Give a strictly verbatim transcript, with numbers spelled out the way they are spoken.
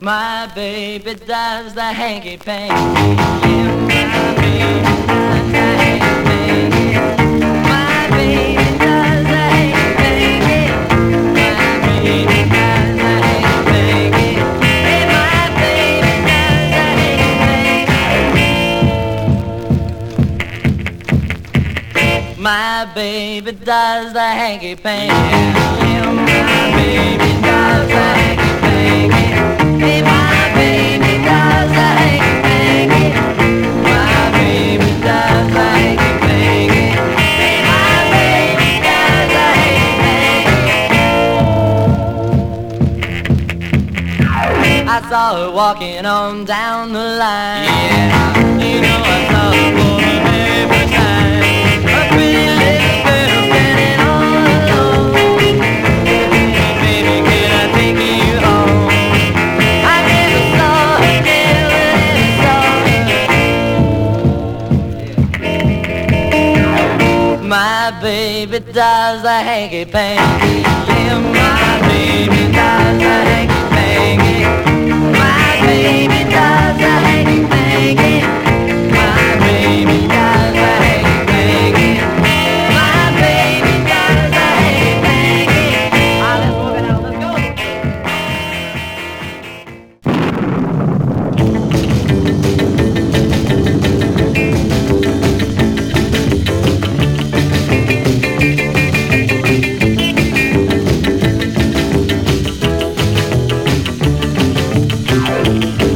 My baby does the hanky panky. Yeah, my baby does the hanky panky. My baby does the hanky panky. My baby does the hanky panky. Hey, my baby does the hanky panky. My baby does the hanky panky. Yeah, my baby does the hanky panky. Hey, my baby does the hanky-panky. My baby does the hanky-panky. Hey, my baby does the hanky-panky. I saw her walking on down the line. Yeah, you know I saw her for the very first time. A pretty little girl standing all alone. Baby, can I take you home? My baby does the hanky-panky. Yeah, my baby does the hanky-panky. My baby does the hanky-panky. My baby does the hanky-panky. My baby does the hanky-panky. Ah, let's walk it out, let's go. Thank you.